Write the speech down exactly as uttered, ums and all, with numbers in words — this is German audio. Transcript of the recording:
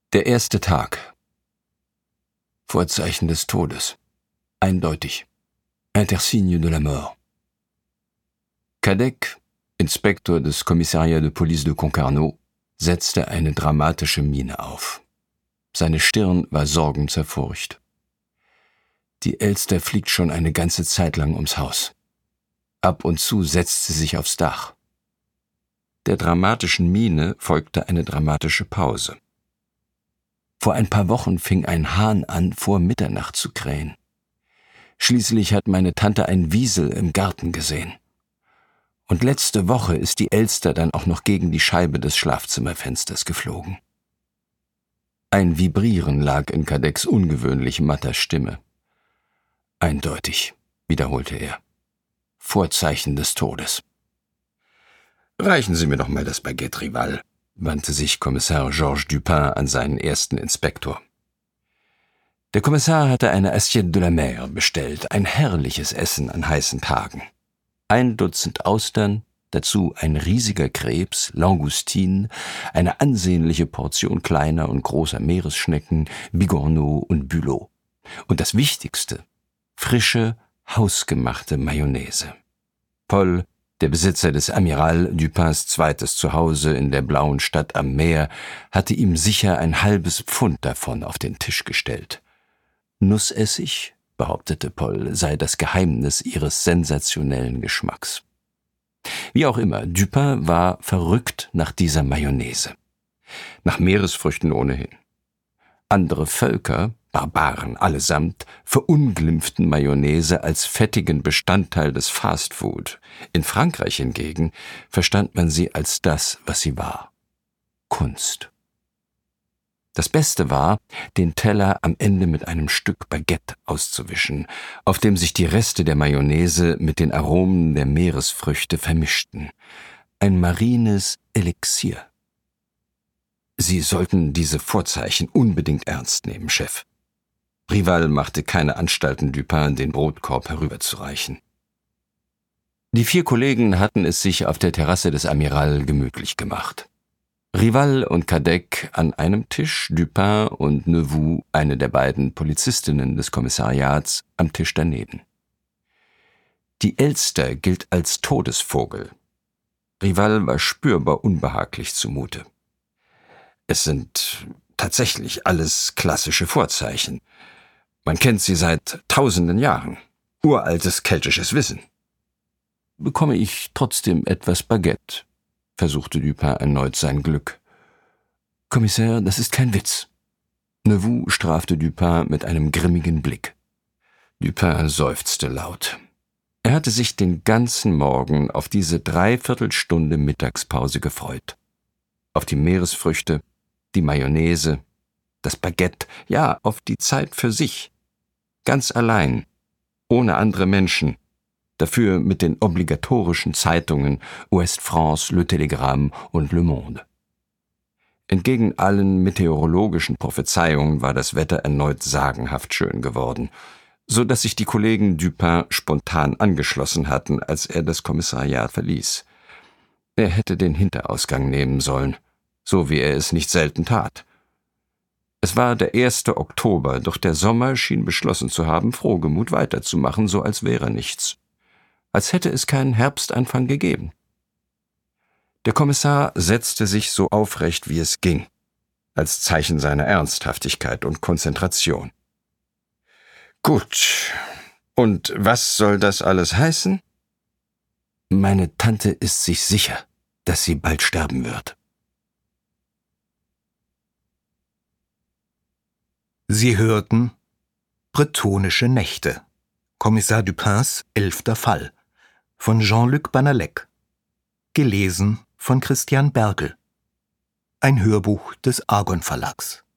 Der erste Tag. Vorzeichen des Todes. Eindeutig. Intersigne de la mort. Cadec, Inspektor des Commissariat de Police de Concarneau, setzte eine dramatische Miene auf. Seine Stirn war sorgenzerfurcht. Die Elster fliegt schon eine ganze Zeit lang ums Haus. Ab und zu setzt sie sich aufs Dach. Der dramatischen Miene folgte eine dramatische Pause. Vor ein paar Wochen fing ein Hahn an, vor Mitternacht zu krähen. Schließlich hat meine Tante ein Wiesel im Garten gesehen. Und letzte Woche ist die Elster dann auch noch gegen die Scheibe des Schlafzimmerfensters geflogen. Ein Vibrieren lag in Cadecs ungewöhnlich matter Stimme. Eindeutig, wiederholte er. Vorzeichen des Todes. »Reichen Sie mir doch mal das Baguette, Rival«, wandte sich Kommissar Georges Dupin an seinen ersten Inspektor. Der Kommissar hatte eine Assiette de la Mer bestellt, ein herrliches Essen an heißen Tagen. Ein Dutzend Austern, dazu ein riesiger Krebs, Langoustinen, eine ansehnliche Portion kleiner und großer Meeresschnecken, Bigorneau und Bülow. Und das Wichtigste, frische, hausgemachte Mayonnaise. Paul, der Besitzer des Amiral Dupins zweites Zuhause in der blauen Stadt am Meer, hatte ihm sicher ein halbes Pfund davon auf den Tisch gestellt. Nussessig, behauptete Paul, sei das Geheimnis ihres sensationellen Geschmacks. Wie auch immer, Dupin war verrückt nach dieser Mayonnaise. Nach Meeresfrüchten ohnehin. Andere Völker, Barbaren allesamt, verunglimpften Mayonnaise als fettigen Bestandteil des Fastfood. In Frankreich hingegen verstand man sie als das, was sie war: Kunst. Das Beste war, den Teller am Ende mit einem Stück Baguette auszuwischen, auf dem sich die Reste der Mayonnaise mit den Aromen der Meeresfrüchte vermischten. Ein marines Elixier. Sie sollten diese Vorzeichen unbedingt ernst nehmen, Chef. Rival machte keine Anstalten, Dupin den Brotkorb herüberzureichen. Die vier Kollegen hatten es sich auf der Terrasse des Amiral gemütlich gemacht. Rival und Cadec an einem Tisch, Dupin und Neveu, eine der beiden Polizistinnen des Kommissariats, am Tisch daneben. Die Elster gilt als Todesvogel. Rival war spürbar unbehaglich zumute. Es sind tatsächlich alles klassische Vorzeichen. Man kennt sie seit tausenden Jahren. Uraltes keltisches Wissen. »Bekomme ich trotzdem etwas Baguette?« versuchte Dupin erneut sein Glück. »Kommissar, das ist kein Witz.« Neveu strafte Dupin mit einem grimmigen Blick. Dupin seufzte laut. Er hatte sich den ganzen Morgen auf diese Dreiviertelstunde Mittagspause gefreut. Auf die Meeresfrüchte, die Mayonnaise, das Baguette, ja, auf die Zeit für sich. Ganz allein, ohne andere Menschen, dafür mit den obligatorischen Zeitungen Ouest France, Le Télégramme und Le Monde. Entgegen allen meteorologischen Prophezeiungen war das Wetter erneut sagenhaft schön geworden, so dass sich die Kollegen Dupin spontan angeschlossen hatten, als er das Kommissariat verließ. Er hätte den Hinterausgang nehmen sollen, so wie er es nicht selten tat. Es war der erste Oktober, doch der Sommer schien beschlossen zu haben, frohgemut weiterzumachen, so als wäre nichts. Als hätte es keinen Herbstanfang gegeben. Der Kommissar setzte sich so aufrecht, wie es ging, als Zeichen seiner Ernsthaftigkeit und Konzentration. »Gut, und was soll das alles heißen?« »Meine Tante ist sich sicher, dass sie bald sterben wird.« Sie hörten Bretonische Nächte, Kommissar Dupins elfter Fall, von Jean-Luc Banalek, gelesen von Christian Berkel, ein Hörbuch des Argon Verlags.